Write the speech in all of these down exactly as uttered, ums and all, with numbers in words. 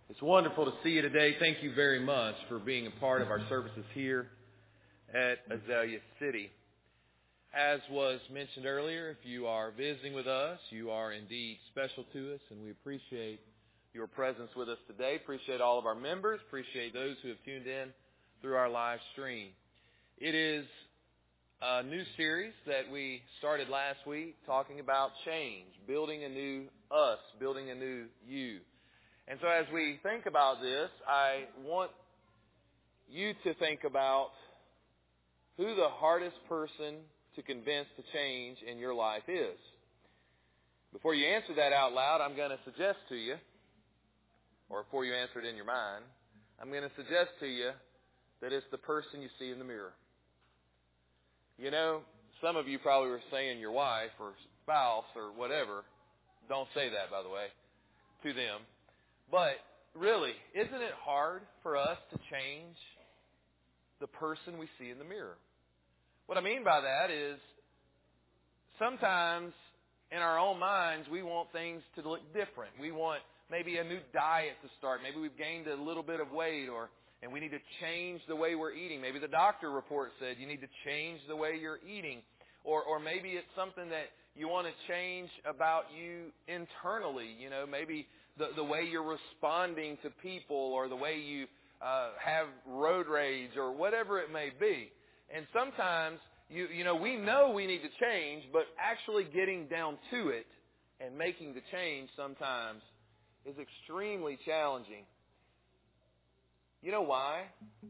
It's wonderful to see you today. Thank you very much for being a part of our services here at Azalea City. As was mentioned earlier, if you are visiting with us, you are indeed special to us, and we appreciate your presence with us today. Appreciate all of our members. Appreciate those who have tuned in through our live stream. It is a new series that we started last week talking about change, building a new us, building a new you. And so as we think about this, I want you to think about who the hardest person to convince to change in your life is. Before you answer that out loud, I'm going to suggest to you, or before you answer it in your mind, I'm going to suggest to you that it's the person you see in the mirror. You know, some of you probably were saying your wife or spouse or whatever. Don't say that, by the way, to them. But really, isn't it hard for us to change the person we see in the mirror? What I mean by that is sometimes in our own minds we want things to look different. We want maybe a new diet to start. Maybe we've gained a little bit of weight, or and we need to change the way we're eating. Maybe the doctor report said you need to change the way you're eating. Or or maybe it's something that you want to change about you internally. You know, maybe the, the way you're responding to people, or the way you uh, have road rage, or whatever it may be. And sometimes, you you know, we know we need to change, but actually getting down to it and making the change sometimes is extremely challenging. You know why?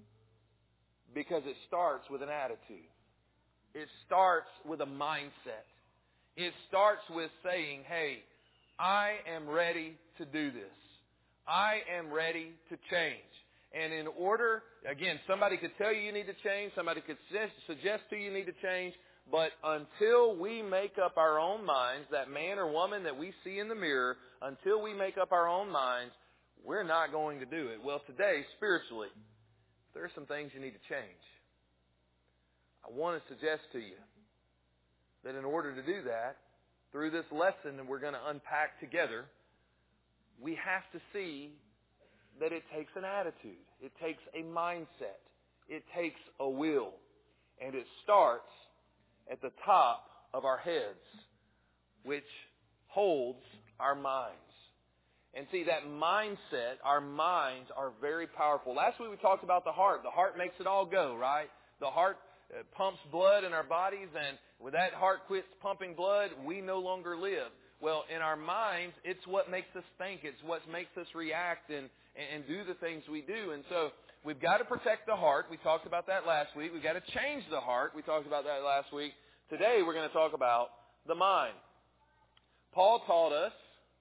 Because it starts with an attitude. It starts with a mindset. It starts with saying, hey, I am ready to do this. I am ready to change. And in order, again, somebody could tell you you need to change. Somebody could suggest to you you need to change. But until we make up our own minds, that man or woman that we see in the mirror, until we make up our own minds, we're not going to do it. Well, today, spiritually, there are some things you need to change. I want to suggest to you that in order to do that, through this lesson that we're going to unpack together, we have to see that it takes an attitude. It takes a mindset. It takes a will. And it starts at the top of our heads, which holds our minds. And see, that mindset, our minds are very powerful. Last week we talked about the heart. The heart makes it all go, right? The heart uh, pumps blood in our bodies, and when that heart quits pumping blood, we no longer live. Well, in our minds, it's what makes us think. It's what makes us react and, and do the things we do. And so we've got to protect the heart. We talked about that last week. We've got to change the heart. We talked about that last week. Today we're going to talk about the mind. Paul taught us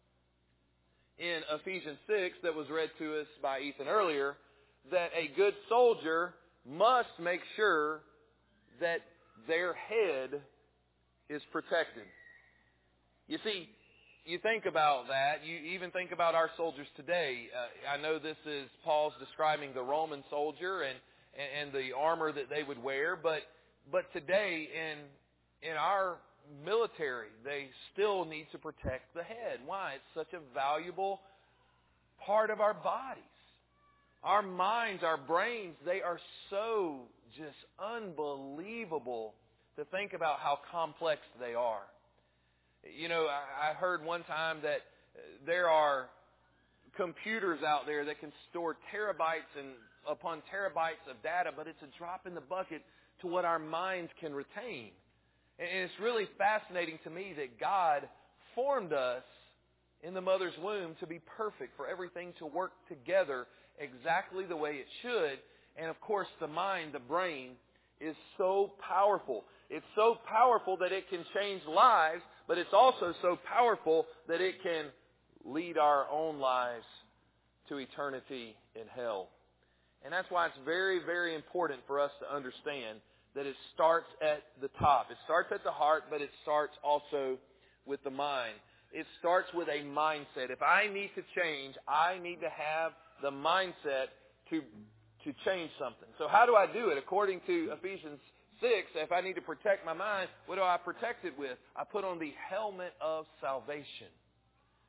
in Ephesians six, that was read to us by Ethan earlier, that a good soldier must make sure that their head is protected. You see, you think about that. You even think about our soldiers today. Uh, I know this is Paul's describing the Roman soldier and, and the armor that they would wear, but but today in in our military, they still need to protect the head. Why? It's such a valuable part of our bodies. Our minds, our brains, they are so just unbelievable to think about how complex they are. You know, I heard one time that there are computers out there that can store terabytes and upon terabytes of data, but it's a drop in the bucket to what our minds can retain. And it's really fascinating to me that God formed us in the mother's womb to be perfect, for everything to work together exactly the way it should. And of course, the mind, the brain, is so powerful. It's so powerful that it can change lives, but it's also so powerful that it can lead our own lives to eternity in hell. And that's why it's very, very important for us to understand that it starts at the top. It starts at the heart, but it starts also with the mind. It starts with a mindset. If I need to change, I need to have the mindset to to change something. So how do I do it? According to Ephesians six, if I need to protect my mind, what do I protect it with? I put on the helmet of salvation.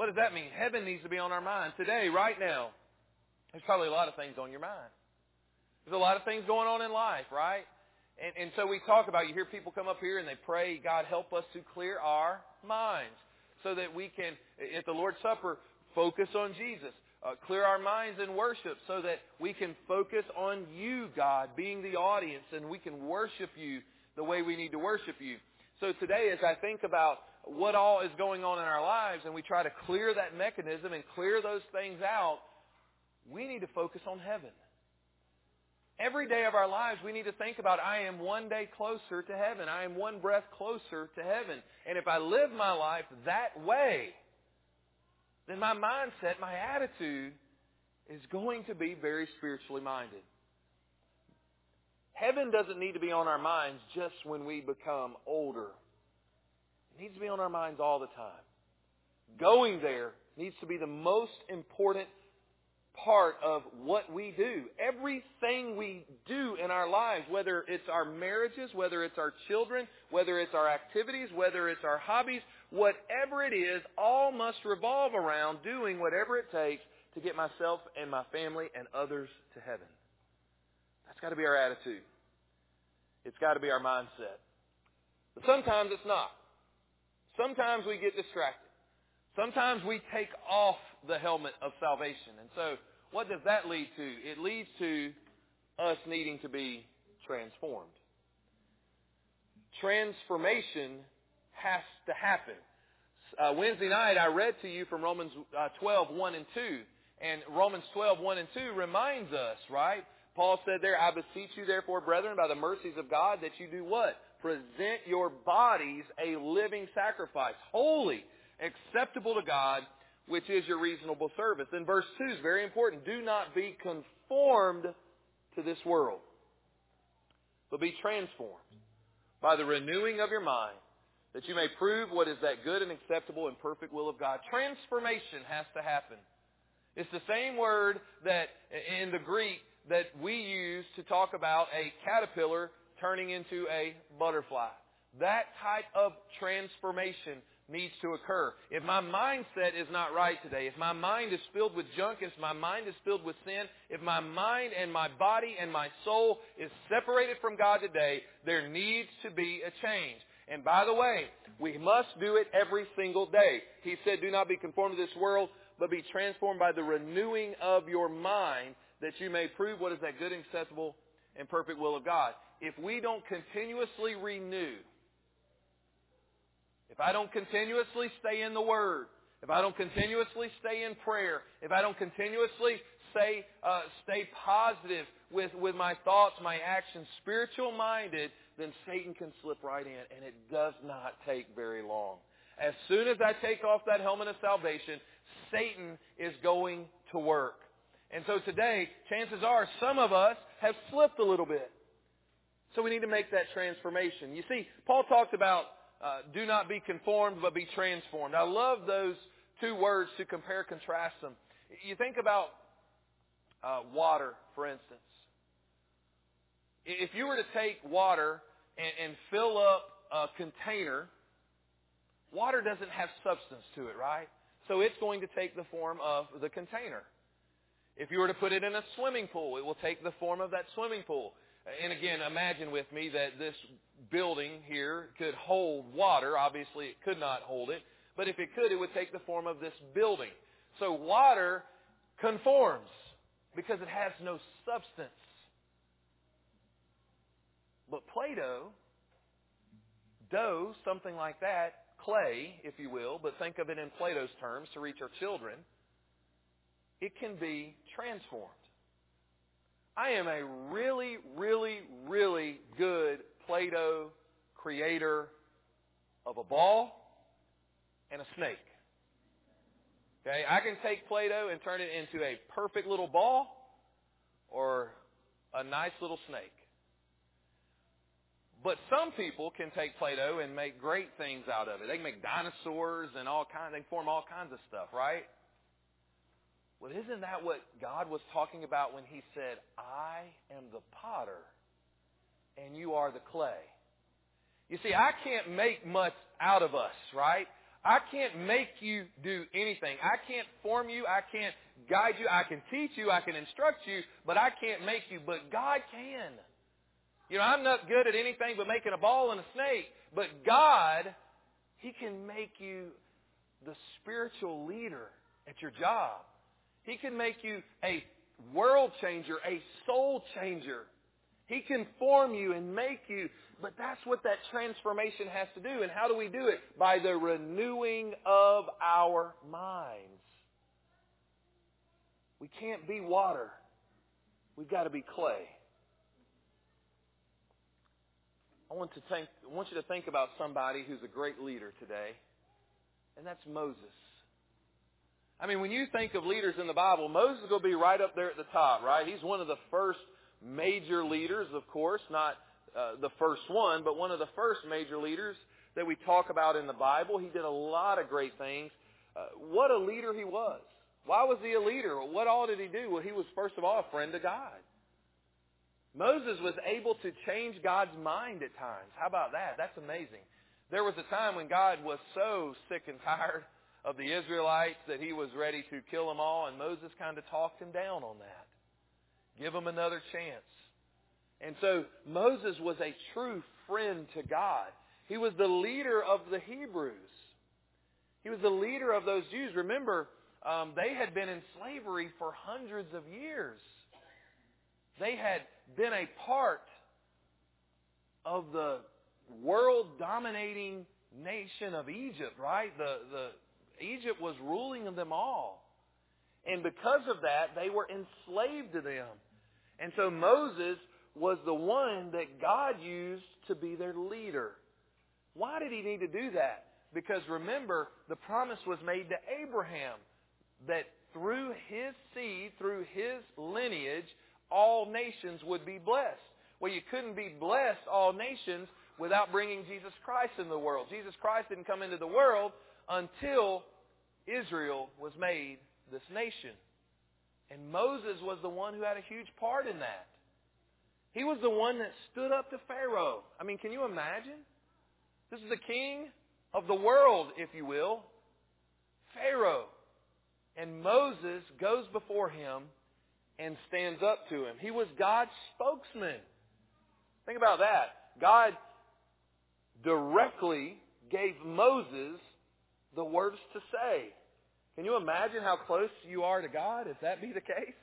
What does that mean? Heaven needs to be on our mind. Today, right now, there's probably a lot of things on your mind. There's a lot of things going on in life, right? And, and so we talk about, you hear people come up here and they pray, God, help us to clear our minds so that we can, at the Lord's Supper, focus on Jesus. Uh, clear our minds in worship so that we can focus on you, God, being the audience, and we can worship you the way we need to worship you. So today, as I think about what all is going on in our lives and we try to clear that mechanism and clear those things out, we need to focus on heaven. Every day of our lives, we need to think about, I am one day closer to heaven. I am one breath closer to heaven. And if I live my life that way, then my mindset, my attitude is going to be very spiritually minded. Heaven doesn't need to be on our minds just when we become older. It needs to be on our minds all the time. Going there needs to be the most important part of what we do. Everything we do in our lives, whether it's our marriages, whether it's our children, whether it's our activities, whether it's our hobbies, whatever it is, all must revolve around doing whatever it takes to get myself and my family and others to heaven. That's got to be our attitude. It's got to be our mindset. But sometimes it's not. Sometimes we get distracted. Sometimes we take off the helmet of salvation. And so what does that lead to? It leads to us needing to be transformed. Transformation has to happen. Uh, Wednesday night I read to you from Romans uh, twelve, one and two. And Romans twelve, one and two reminds us, right? Paul said there, I beseech you therefore, brethren, by the mercies of God, that you do what? Present your bodies a living sacrifice, holy, acceptable to God, which is your reasonable service. And verse two is very important. Do not be conformed to this world, but be transformed by the renewing of your mind, that you may prove what is that good and acceptable and perfect will of God. Transformation has to happen. It's the same word that in the Greek that we use to talk about a caterpillar turning into a butterfly. That type of transformation needs to occur. If my mindset is not right today, if my mind is filled with junk, if my mind is filled with sin, if my mind and my body and my soul is separated from God today, there needs to be a change. And by the way, we must do it every single day. He said, do not be conformed to this world, but be transformed by the renewing of your mind, that you may prove what is that good, acceptable, and perfect will of God. If we don't continuously renew, if I don't continuously stay in the Word, if I don't continuously stay in prayer, if I don't continuously stay, uh, stay positive with, with my thoughts, my actions, spiritual-minded, then Satan can slip right in, and it does not take very long. As soon as I take off that helmet of salvation, Satan is going to work. And so today, chances are some of us have slipped a little bit. So we need to make that transformation. You see, Paul talked about uh, do not be conformed, but be transformed. I love those two words to compare, contrast them. You think about uh, water, for instance. If you were to take water and, and fill up a container, water doesn't have substance to it, right? So it's going to take the form of the container. If you were to put it in a swimming pool, it will take the form of that swimming pool. And again, imagine with me that this building here could hold water. Obviously, it could not hold it. But if it could, it would take the form of this building. So water conforms because it has no substance. But Play-Doh, dough, something like that, clay, if you will, but think of it in Play-Doh's terms to reach our children, it can be transformed. I am a really, really, really good Play-Doh creator of a ball and a snake. Okay, I can take Play-Doh and turn it into a perfect little ball or a nice little snake. But some people can take Play-Doh and make great things out of it. They can make dinosaurs and all kinds, they can form all kinds of stuff, right? Well, isn't that what God was talking about when He said, I am the potter and you are the clay? You see, I can't make much out of us, right? I can't make you do anything. I can't form you. I can't guide you. I can teach you. I can instruct you, but I can't make you. But God can. You know, I'm not good at anything but making a ball and a snake. But God, He can make you the spiritual leader at your job. He can make you a world changer, a soul changer. He can form you and make you. But that's what that transformation has to do. And how do we do it? By the renewing of our minds. We can't be water. We've got to be clay. I want to think, I want you to think about somebody who's a great leader today. And that's Moses. I mean, when you think of leaders in the Bible, Moses will be right up there at the top, right? He's one of the first major leaders, of course, not uh, the first one, but one of the first major leaders that we talk about in the Bible. He did a lot of great things. Uh, what a leader he was. Why was he a leader? What all did he do? Well, he was, first of all, a friend of God. Moses was able to change God's mind at times. How about that? That's amazing. There was a time when God was so sick and tired of the Israelites that He was ready to kill them all, and Moses kind of talked him down on that. Give them another chance. And so Moses was a true friend to God. He was the leader of the Hebrews. He was the leader of those Jews. Remember, um, they had been in slavery for hundreds of years. They had been a part of the world-dominating nation of Egypt, right? The, the Egypt was ruling them all. And because of that, they were enslaved to them. And so Moses was the one that God used to be their leader. Why did He need to do that? Because remember, the promise was made to Abraham that through his seed, through his lineage, all nations would be blessed. Well, you couldn't be blessed, all nations, without bringing Jesus Christ into the world. Jesus Christ didn't come into the world until Israel was made this nation. And Moses was the one who had a huge part in that. He was the one that stood up to Pharaoh. I mean, can you imagine? This is the king of the world, if you will, Pharaoh. And Moses goes before him and stands up to him. He was God's spokesman. Think about that. God directly gave Moses the words to say. Can you imagine how close you are to God if that be the case?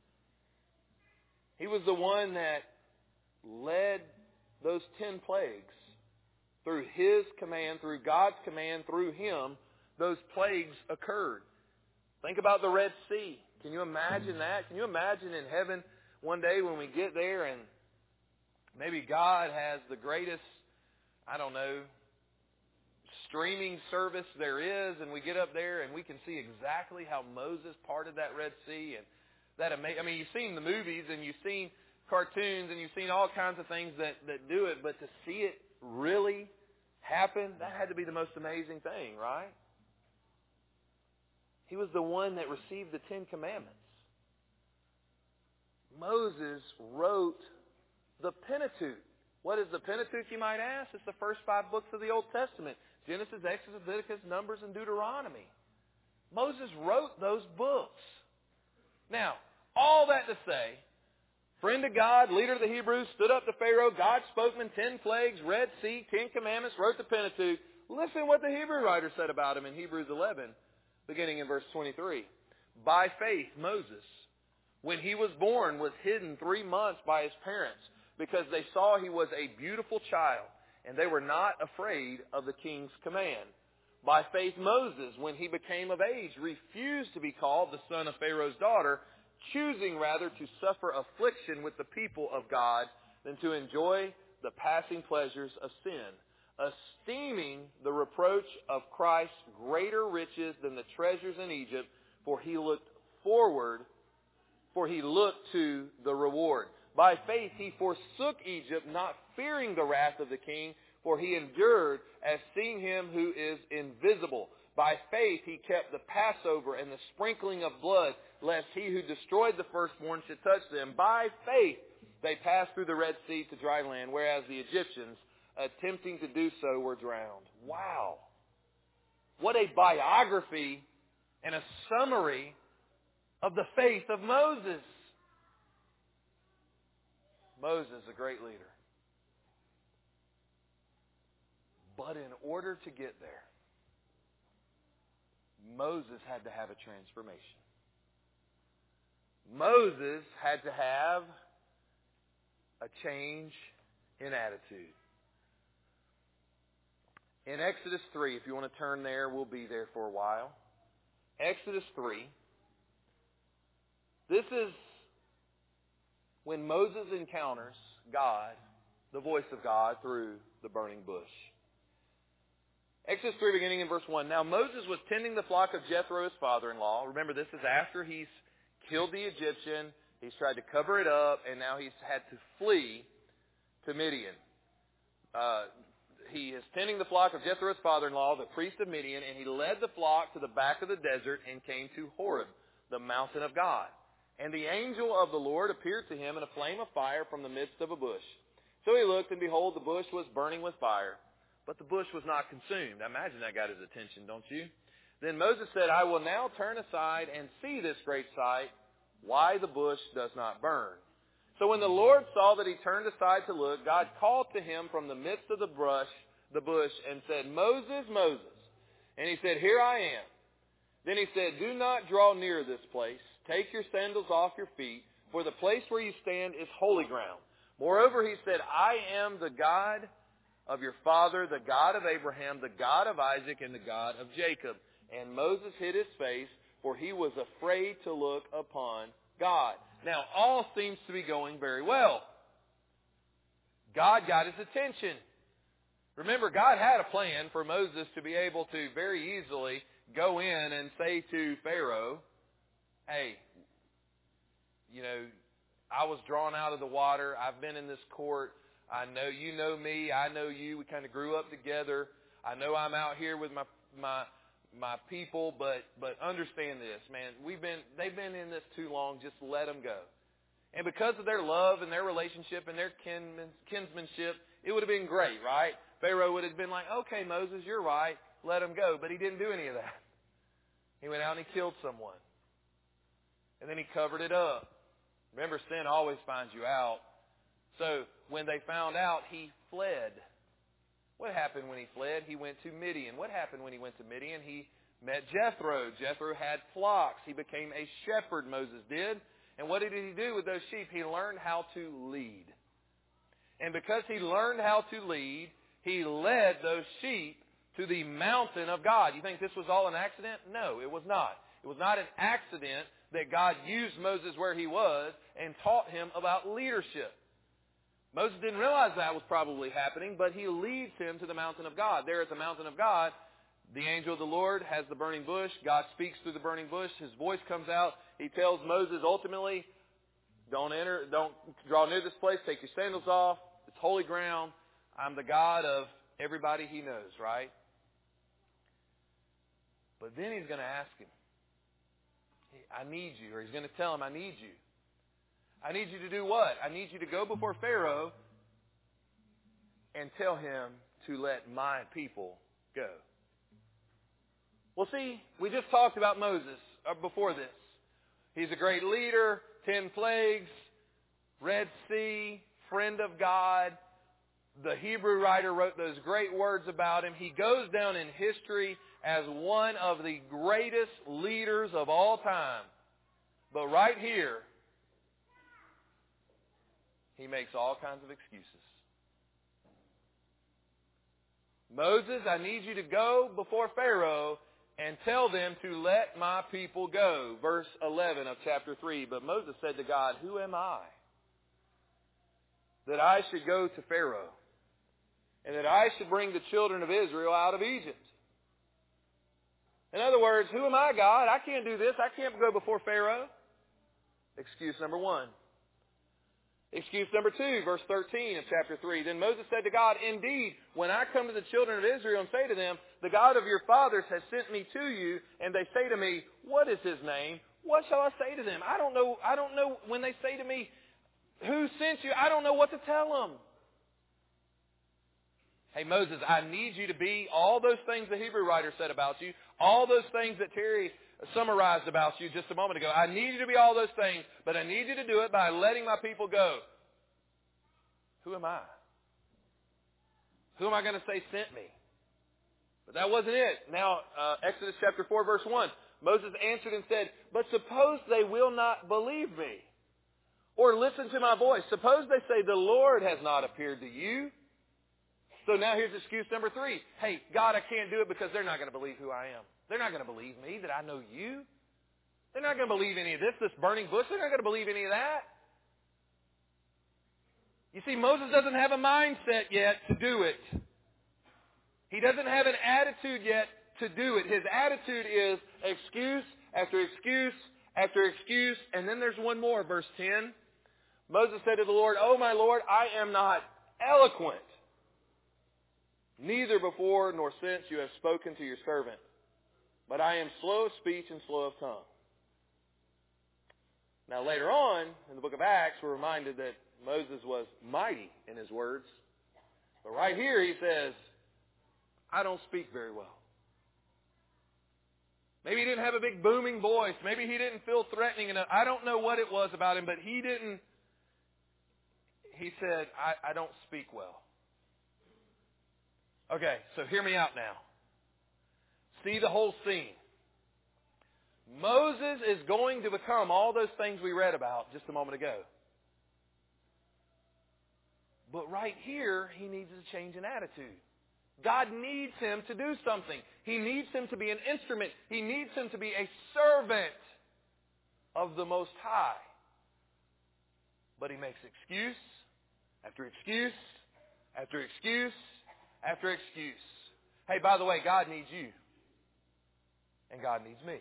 He was the one that led those ten plagues. Through His command, through God's command, through Him, those plagues occurred. Think about the Red Sea. Can you imagine that? Can you imagine in heaven one day when we get there and maybe God has the greatest, I don't know, streaming service there is, and we get up there and we can see exactly how Moses parted that Red Sea. And that ama- I mean, you've seen the movies and you've seen cartoons and you've seen all kinds of things that, that do it, but to see it really happen, that had to be the most amazing thing, right? He was the one that received the Ten Commandments. Moses wrote the Pentateuch. What is the Pentateuch, you might ask? It's the first five books of the Old Testament. Genesis, Exodus, Leviticus, Numbers, and Deuteronomy. Moses wrote those books. Now, all that to say, friend of God, leader of the Hebrews, stood up to Pharaoh, God's spokesman, ten plagues, Red Sea, Ten Commandments, wrote the Pentateuch. Listen what the Hebrew writer said about him in Hebrews eleven, beginning in verse twenty-three. By faith, Moses, when he was born, was hidden three months by his parents, because they saw he was a beautiful child, and they were not afraid of the king's command. By faith, Moses, when he became of age, refused to be called the son of Pharaoh's daughter, choosing rather to suffer affliction with the people of God than to enjoy the passing pleasures of sin, esteeming the reproach of Christ greater riches than the treasures in Egypt, for he looked forward, for he looked to the reward. By faith he forsook Egypt, not fearing the wrath of the king, for he endured as seeing him who is invisible. By faith he kept the Passover and the sprinkling of blood, lest he who destroyed the firstborn should touch them. By faith they passed through the Red Sea to dry land, whereas the Egyptians, attempting to do so, were drowned. Wow. What a biography and a summary of the faith of Moses. Moses, a great leader. But in order to get there, Moses had to have a transformation. Moses had to have a change in attitude. In Exodus three, if you want to turn there, we'll be there for a while. Exodus three. This is when Moses encounters God, the voice of God, through the burning bush. Exodus three, beginning in verse one. Now Moses was tending the flock of Jethro, his father-in-law. Remember, this is after he's killed the Egyptian. He's tried to cover it up, and now he's had to flee to Midian. Uh, he is tending the flock of Jethro, his father-in-law, the priest of Midian, and he led the flock to the back of the desert and came to Horeb, the mountain of God. And the angel of the Lord appeared to him in a flame of fire from the midst of a bush. So he looked, and behold, the bush was burning with fire, but the bush was not consumed. I imagine that got his attention, don't you? Then Moses said, I will now turn aside and see this great sight, why the bush does not burn. So when the Lord saw that he turned aside to look, God called to him from the midst of the brush, the bush, and said, Moses, Moses. And he said, Here I am. Then he said, Do not draw near this place. Take your sandals off your feet, for the place where you stand is holy ground. Moreover, he said, I am the God of your father, the God of Abraham, the God of Isaac, and the God of Jacob. And Moses hid his face, for he was afraid to look upon God. Now, all seems to be going very well. God got his attention. Remember, God had a plan for Moses to be able to very easily go in and say to Pharaoh, hey, you know, I was drawn out of the water. I've been in this court. I know you know me. I know you. We kind of grew up together. I know I'm out here with my my my people, but but understand this, man. We've been they've been in this too long. Just let them go. And because of their love and their relationship and their kin, kinsmanship, it would have been great, right? Pharaoh would have been like, okay, Moses, you're right. Let them go. But he didn't do any of that. He went out and he killed someone. And then he covered it up. Remember, sin always finds you out. So when they found out, he fled. What happened when he fled? He went to Midian. What happened when he went to Midian? He met Jethro. Jethro had flocks. He became a shepherd, Moses did. And what did he do with those sheep? He learned how to lead. And because he learned how to lead, he led those sheep to the mountain of God. You think this was all an accident? No, it was not. It was not an accident that God used Moses where he was and taught him about leadership. Moses didn't realize that was probably happening, but he leads him to the mountain of God. There at the mountain of God, the angel of the Lord has the burning bush. God speaks through the burning bush. His voice comes out. He tells Moses ultimately, don't enter, don't draw near this place. Take your sandals off. It's holy ground. I'm the God of everybody he knows, right? But then he's going to ask him, I need you. Or he's going to tell him, I need you. I need you to do what? I need you to go before Pharaoh and tell him to let my people go. Well, see, we just talked about Moses before this. He's a great leader, ten plagues, Red Sea, friend of God. The Hebrew writer wrote those great words about him. He goes down in history as one of the greatest leaders of all time. But right here, he makes all kinds of excuses. Moses, I need you to go before Pharaoh and tell them to let my people go. Verse eleven of chapter three. But Moses said to God, who am I that I should go to Pharaoh and that I should bring the children of Israel out of Egypt? In other words, who am I, God? I can't do this. I can't go before Pharaoh. Excuse number one. Excuse number two, verse thirteen of chapter three. Then Moses said to God, indeed, when I come to the children of Israel and say to them, the God of your fathers has sent me to you, and they say to me, what is his name? What shall I say to them? I don't know. I don't know when they say to me, who sent you? I don't know what to tell them. Hey, Moses, I need you to be all those things the Hebrew writer said about you, all those things that Terry summarized about you just a moment ago. I need you to be all those things, but I need you to do it by letting my people go. Who am I? Who am I going to say sent me? But that wasn't it. Now, uh, Exodus chapter four, verse one. Moses answered and said, but suppose they will not believe me or listen to my voice. Suppose they say, the Lord has not appeared to you. So now here's excuse number three. Hey, God, I can't do it because they're not going to believe who I am. They're not going to believe me, that I know you. They're not going to believe any of this, this burning bush. They're not going to believe any of that. You see, Moses doesn't have a mindset yet to do it. He doesn't have an attitude yet to do it. His attitude is excuse after excuse after excuse. And then there's one more, verse ten. Moses said to the Lord, oh, my Lord, I am not eloquent. Neither before nor since you have spoken to your servant. But I am slow of speech and slow of tongue. Now later on, in the book of Acts, we're reminded that Moses was mighty in his words. But right here he says, I don't speak very well. Maybe he didn't have a big booming voice. Maybe he didn't feel threatening enough. I don't know what it was about him, but he didn't. He said, I, I don't speak well. Okay, so hear me out now. See the whole scene. Moses is going to become all those things we read about just a moment ago. But right here, he needs to change an attitude. God needs him to do something. He needs him to be an instrument. He needs him to be a servant of the Most High. But he makes excuse after excuse after excuse after excuse. Hey, by the way, God needs you. And God needs me.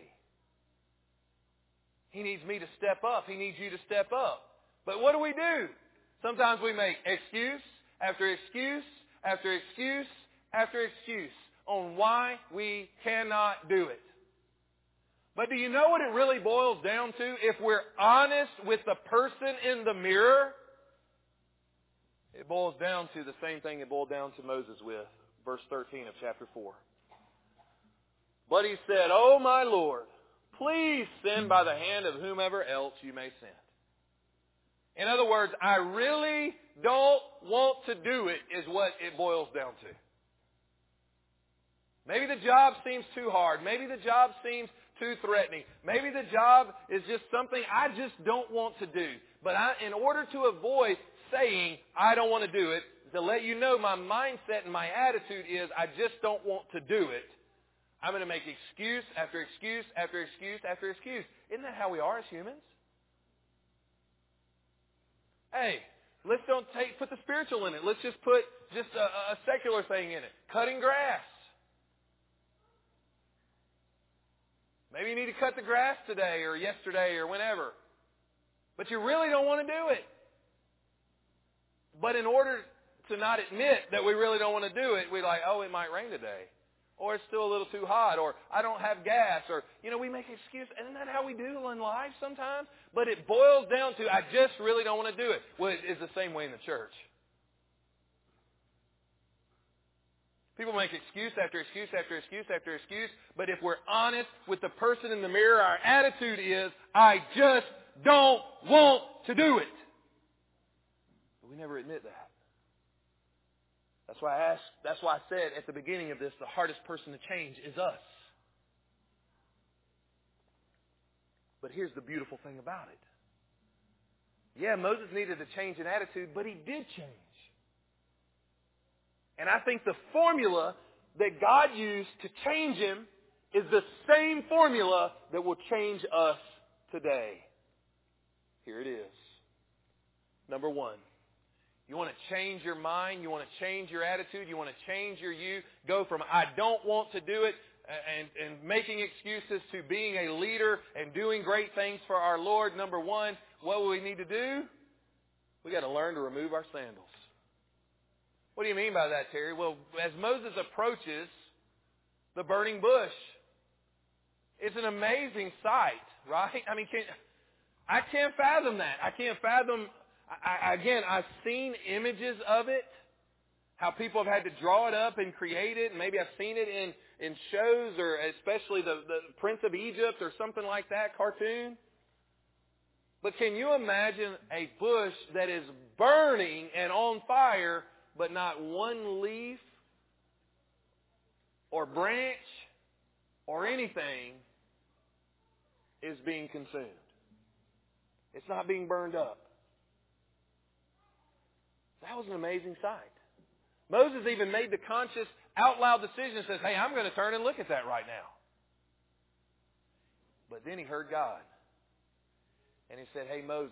He needs me to step up. He needs you to step up. But what do we do? Sometimes we make excuse after excuse after excuse after excuse on why we cannot do it. But do you know what it really boils down to? If we're honest with the person in the mirror, it boils down to the same thing it boiled down to Moses with. Verse thirteen of chapter four. But he said, oh my Lord, please send by the hand of whomever else you may send. In other words, I really don't want to do it is what it boils down to. Maybe the job seems too hard. Maybe the job seems too threatening. Maybe the job is just something I just don't want to do. But I, in order to avoid saying I don't want to do it, to let you know my mindset and my attitude is I just don't want to do it, I'm going to make excuse after excuse after excuse after excuse. Isn't that how we are as humans? Hey, let's don't take put the spiritual in it. Let's just put just a, a secular thing in it. Cutting grass. Maybe you need to cut the grass today or yesterday or whenever. But you really don't want to do it. But in order to not admit that we really don't want to do it, we're like, oh, it might rain today. Or it's still a little too hot. Or I don't have gas. Or, you know, we make excuses. Isn't that how we do in life sometimes? But it boils down to, I just really don't want to do it. Well, it is the same way in the church. People make excuse after excuse after excuse after excuse. But if we're honest with the person in the mirror, our attitude is, I just don't want to do it. But we never admit that. That's why I asked, that's why I said at the beginning of this, the hardest person to change is us. But here's the beautiful thing about it. Yeah, Moses needed to change an attitude, but he did change. And I think the formula that God used to change him is the same formula that will change us today. Here it is. Number one. You want to change your mind. You want to change your attitude. You want to change your you. Go from I don't want to do it and, and making excuses to being a leader and doing great things for our Lord. Number one, what do we need to do? We got to learn to remove our sandals. What do you mean by that, Terry? Well, as Moses approaches the burning bush, it's an amazing sight, right? I mean, can, I can't fathom that. I can't fathom... I, again, I've seen images of it, How people have had to draw it up and create it. And maybe I've seen it in, in shows, or especially the, the Prince of Egypt or something like that, cartoon. But can you imagine a bush that is burning and on fire, but not one leaf or branch or anything is being consumed? It's not being burned up. That was an amazing sight. Moses even made the conscious, out loud decision and says, hey, I'm going to turn and look at that right now. But then he heard God. And he said, hey, Moses,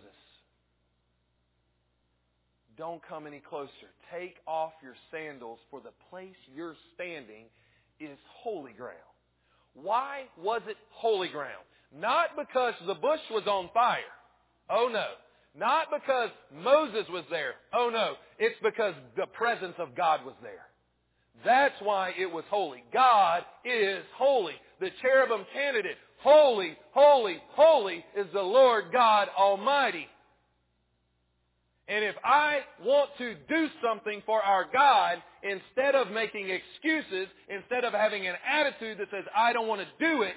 don't come any closer. Take off your sandals, for the place you're standing is holy ground. Why was it holy ground? Not because the bush was on fire. Oh, no. Not because Moses was there. Oh, no. It's because the presence of God was there. That's why it was holy. God is holy. The cherubim chanted it. Holy, holy, holy is the Lord God Almighty. And if I want to do something for our God, instead of making excuses, instead of having an attitude that says, I don't want to do it,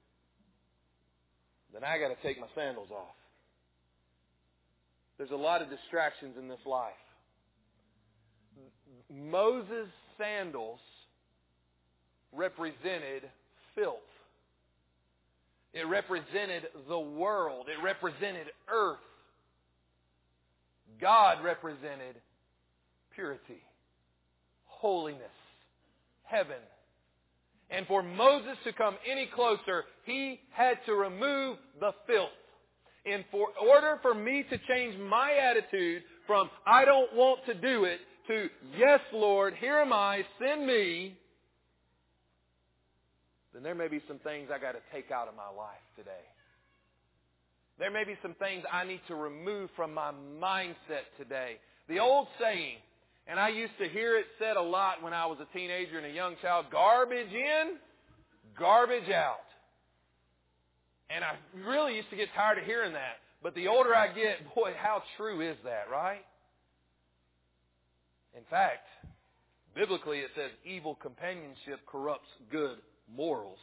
then I got to take my sandals off. There's a lot of distractions in this life. Moses' sandals represented filth. It represented the world. It represented earth. God represented purity, holiness, heaven. And for Moses to come any closer, he had to remove the filth. And for order for me to change my attitude from I don't want to do it to yes, Lord, here am I, send me, then there may be some things I got to take out of my life today. There may be some things I need to remove from my mindset today. The old saying, and I used to hear it said a lot when I was a teenager and a young child, garbage in, garbage out. And I really used to get tired of hearing that. But the older I get, boy, how true is that, right? In fact, biblically it says evil companionship corrupts good morals.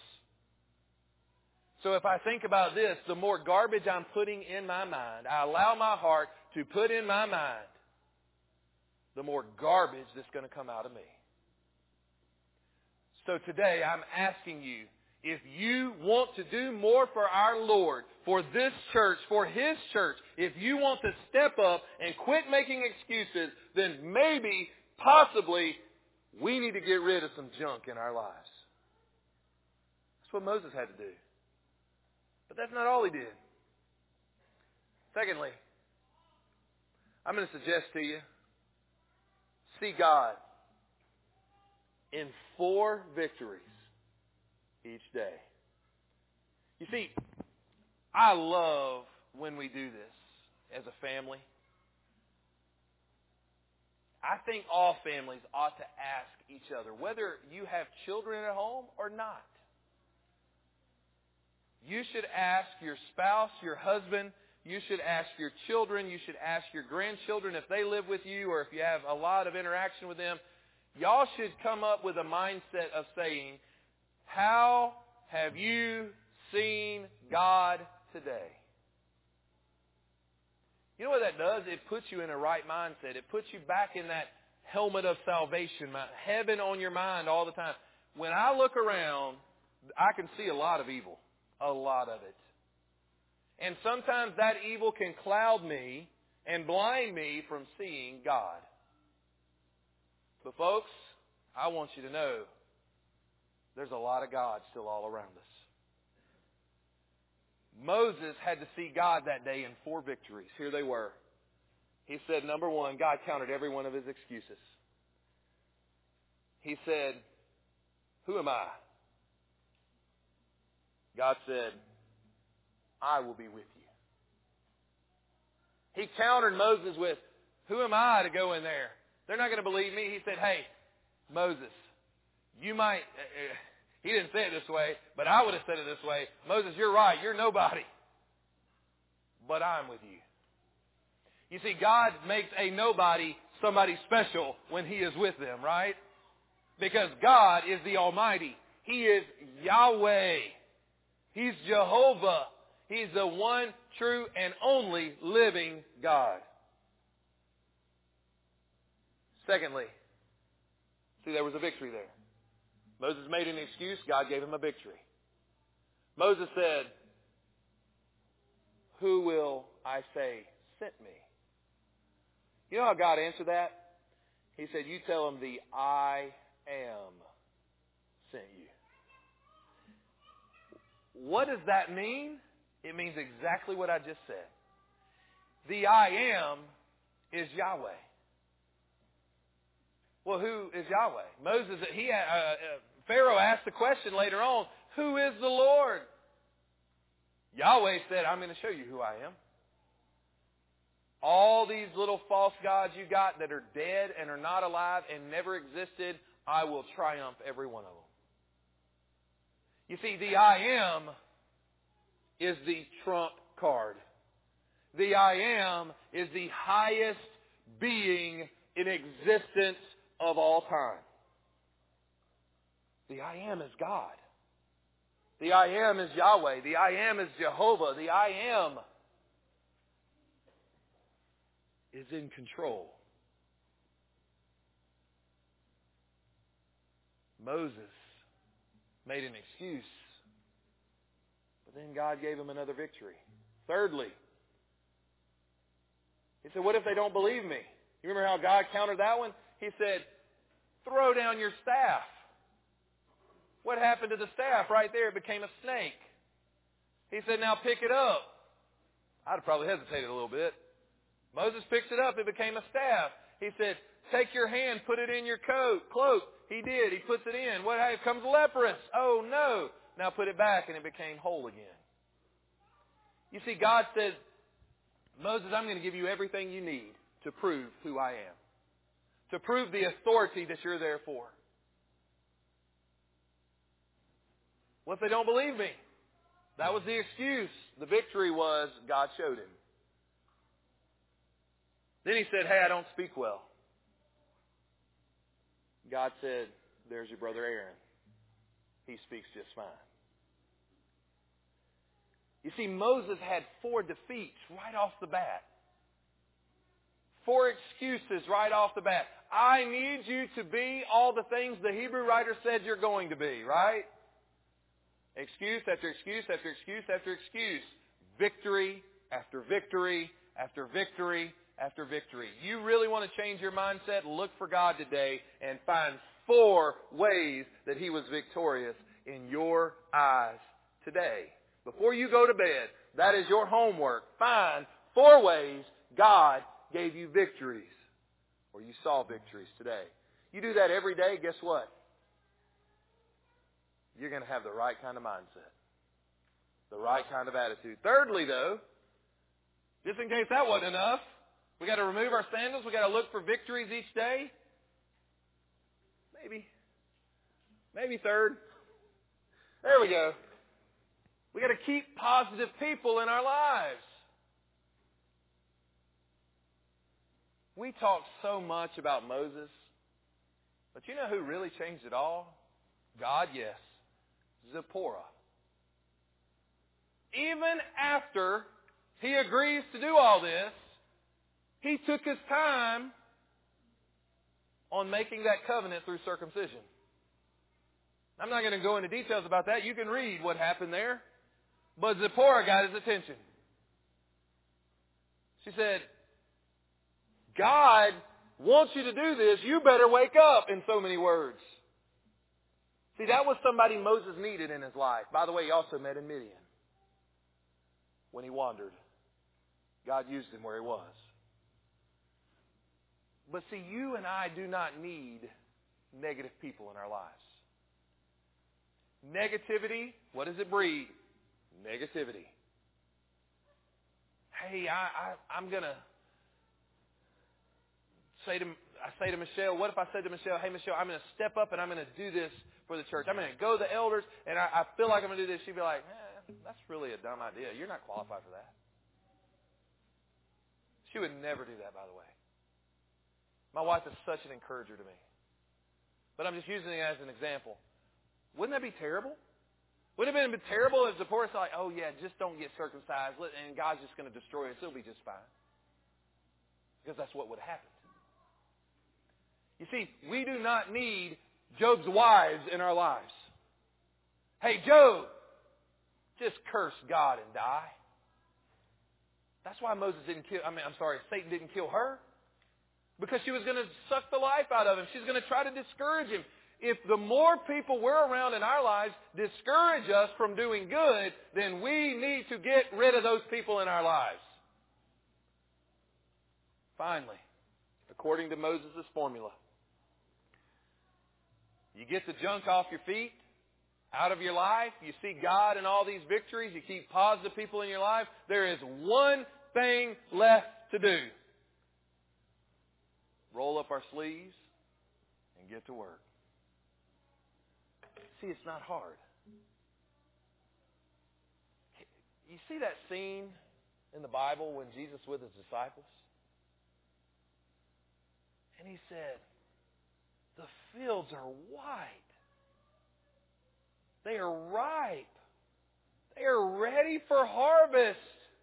So if I think about this, the more garbage I'm putting in my mind, I allow my heart to put in my mind, the more garbage that's going to come out of me. So today I'm asking you, if you want to do more for our Lord, for this church, for His church, if you want to step up and quit making excuses, then maybe, possibly, we need to get rid of some junk in our lives. That's what Moses had to do. But that's not all he did. Secondly, I'm going to suggest to you, see God in four victories each day. You see, I love when we do this as a family. I think all families ought to ask each other, whether you have children at home or not. You should ask your spouse, your husband, you should ask your children, you should ask your grandchildren if they live with you or if you have a lot of interaction with them. Y'all should come up with a mindset of saying, how have you seen God today? You know what that does? It puts you in a right mindset. It puts you back in that helmet of salvation, heaven on your mind all the time. When I look around, I can see a lot of evil. A lot of it. And sometimes that evil can cloud me and blind me from seeing God. But folks, I want you to know there's a lot of God still all around us. Moses had to see God that day in four victories. Here they were. He said, number one, God counted every one of his excuses. He said, who am I? God said, I will be with you. He countered Moses with, who am I to go in there? They're not going to believe me. He said, hey, Moses, you might, uh, he didn't say it this way, but I would have said it this way. Moses, you're right. You're nobody. But I'm with you. You see, God makes a nobody somebody special when He is with them, right? Because God is the Almighty. He is Yahweh. He's Jehovah. He's the one true and only living God. Secondly, see, there was a victory there. Moses made an excuse. God gave him a victory. Moses said, "Who will I say sent me?" You know how God answered that? He said, "You tell him the I am sent you." What does that mean? It means exactly what I just said. The I am is Yahweh. Well, who is Yahweh? Moses, he, uh, uh, Pharaoh asked the question later on, "Who is the Lord?" Yahweh said, "I'm going to show you who I am. All these little false gods you got that are dead and are not alive and never existed, I will triumph every one of them." You see, the I am is the trump card. The I am is the highest being in existence of all time. The I am is God. The I am is Yahweh. The I am is Jehovah. The I am is in control. Moses made an excuse, but then God gave him another victory. Thirdly, he said, "What if they don't believe me?" You remember how God countered that one? He said, "Throw down your staff." What happened to the staff? Right there, it became a snake. He said, "Now pick it up." I'd have probably hesitated a little bit. Moses picks it up. It became a staff. He said, "Take your hand, put it in your coat, cloak." He did. He puts it in. What here comes leprous? Oh, no. Now put it back, and it became whole again. You see, God said, "Moses, I'm going to give you everything you need to prove who I am, to prove the authority that you're there for." What if they don't believe me? That was the excuse. The victory was God showed him. Then he said, "Hey, I don't speak well." God said, "There's your brother Aaron. He speaks just fine." You see, Moses had four defeats right off the bat. Four excuses right off the bat. I need you to be all the things the Hebrew writer said you're going to be, right? Excuse after excuse after excuse after excuse. Victory after victory after victory after victory. You really want to change your mindset? Look for God today and find four ways that He was victorious in your eyes today. Before you go to bed, that is your homework. Find four ways God gave you victories, or you saw victories today. You do that every day, guess what? You're going to have the right kind of mindset, the right kind of attitude. Thirdly, though, just in case that wasn't enough, we got to remove our sandals. We got to look for victories each day. Maybe, maybe third. There we go. We got to keep positive people in our lives. We talk so much about Moses, but you know who really changed it all? God, yes. Zipporah. Even after he agrees to do all this, he took his time on making that covenant through circumcision. I'm not going to go into details about that. You can read what happened there. But Zipporah got his attention. She said, God wants you to do this. You better wake up, in so many words. See, that was somebody Moses needed in his life. By the way, he also met in Midian when he wandered. God used him where he was. But see, you and I do not need negative people in our lives. Negativity, what does it breed? Negativity. Hey, I, I, I'm going to say to I say to Michelle, what if I said to Michelle, hey, Michelle, I'm going to step up and I'm going to do this for the church. I'm going to go to the elders, and I, I feel like I'm going to do this. She'd be like, eh, that's really a dumb idea. You're not qualified for that. She would never do that, by the way. My wife is such an encourager to me. But I'm just using it as an example. Wouldn't that be terrible? Wouldn't it have been terrible if Zipporah's like, oh yeah, just don't get circumcised and God's just going to destroy us. It'll be just fine. Because that's what would have happened. You see, we do not need Job's wives in our lives. Hey, Job, just curse God and die. That's why Moses didn't kill, I mean, I'm sorry, Satan didn't kill her. Because she was going to suck the life out of him. She's going to try to discourage him. If the more people we're around in our lives discourage us from doing good, then we need to get rid of those people in our lives. Finally, according to Moses' formula, you get the junk off your feet, out of your life. You see God in all these victories. You keep positive people in your life. There is one thing left to do. Roll up our sleeves and get to work. See, it's not hard. You see that scene in the Bible when Jesus was with his disciples? And he said, the fields are white. They are ripe. They are ready for harvest.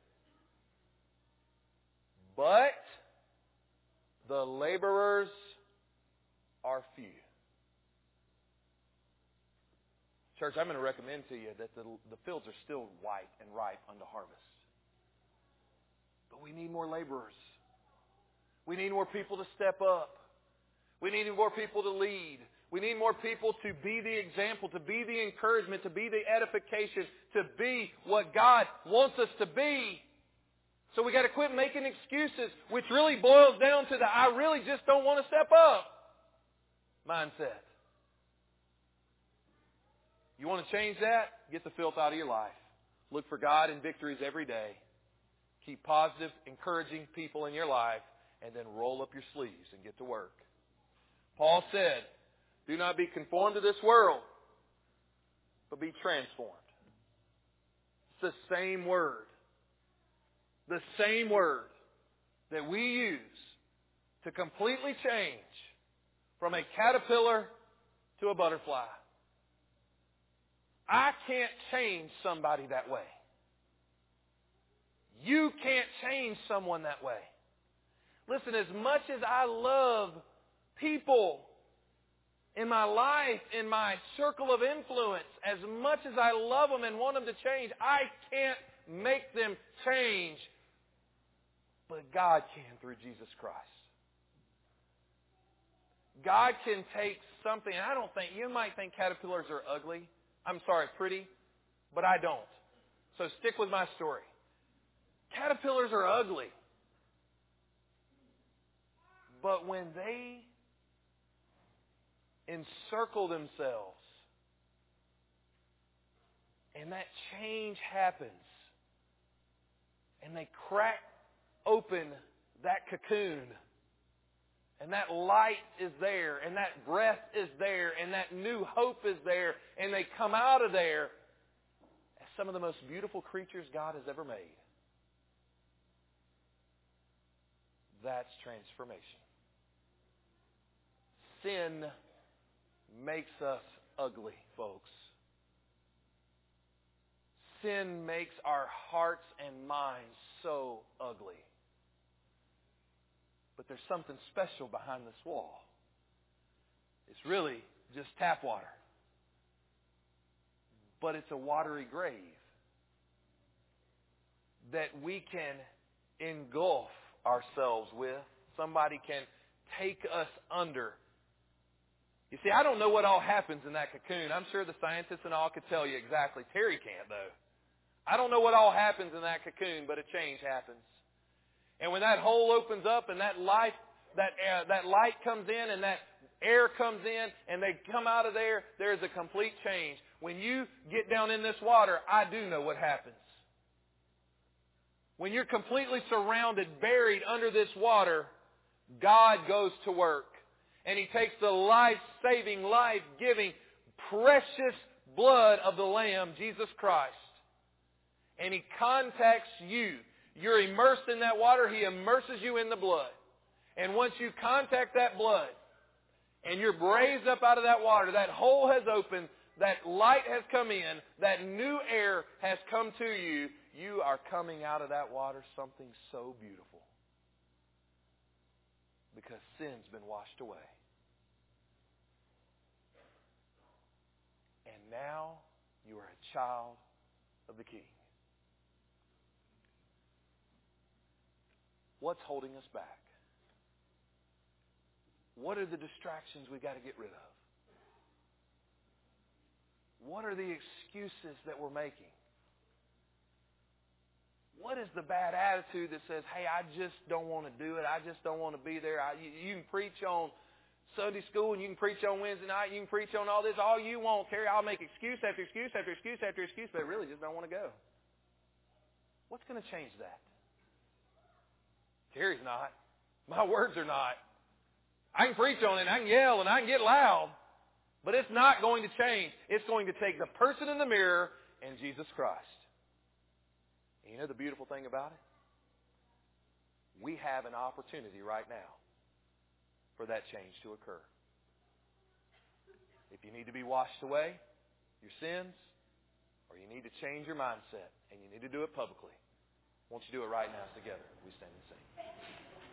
But the laborers are few. Church, I'm going to recommend to you that the, the fields are still white and ripe unto harvest. But we need more laborers. We need more people to step up. We need more people to lead. We need more people to be the example, to be the encouragement, to be the edification, to be what God wants us to be. So we got to quit making excuses, which really boils down to the I really just don't want to step up mindset. You want to change that? Get the filth out of your life. Look for God in victories every day. Keep positive, encouraging people in your life, and then roll up your sleeves and get to work. Paul said, do not be conformed to this world, but be transformed. It's the same word. The same word that we use to completely change from a caterpillar to a butterfly. I can't change somebody that way. You can't change someone that way. Listen, as much as I love people in my life, in my circle of influence, as much as I love them and want them to change, I can't make them change. But God can through Jesus Christ. God can take something, and I don't think, you might think caterpillars are ugly. I'm sorry, pretty, but I don't. So stick with my story. Caterpillars are ugly. But when they encircle themselves and that change happens and they crack open that cocoon and that light is there and that breath is there and that new hope is there and they come out of there as some of the most beautiful creatures God has ever made. That's transformation. Sin makes us ugly, folks. Sin makes our hearts and minds so ugly. But there's something special behind this wall. It's really just tap water. But it's a watery grave that we can engulf ourselves with. Somebody can take us under. You see, I don't know what all happens in that cocoon. I'm sure the scientists and all could tell you exactly. Terry can't, though. I don't know what all happens in that cocoon, but a change happens. And when that hole opens up and that life, that uh, that light comes in and that air comes in and they come out of there, there's a complete change. When you get down in this water, I do know what happens. When you're completely surrounded, buried under this water, God goes to work. And He takes the life-saving, life-giving, precious blood of the Lamb, Jesus Christ. And He contacts you. You're immersed in that water. He immerses you in the blood. And once you contact that blood and you're raised up out of that water, that hole has opened, that light has come in, that new air has come to you, you are coming out of that water something so beautiful. Because sin's been washed away. And now you are a child of the King. What's holding us back? What are the distractions we've got to get rid of? What are the excuses that we're making? What is the bad attitude that says, hey, I just don't want to do it. I just don't want to be there. I, you, you can preach on Sunday school and you can preach on Wednesday night. You can preach on all this all you want, Terry. I'll make excuse after excuse after excuse after excuse, but I really just don't want to go. What's going to change that? Terry's not. My words are not. I can preach on it and I can yell and I can get loud, but it's not going to change. It's going to take the person in the mirror and Jesus Christ. And you know the beautiful thing about it? We have an opportunity right now for that change to occur. If you need to be washed away, your sins, or you need to change your mindset, and you need to do it publicly, I want you to do it right now together. We stand and sing.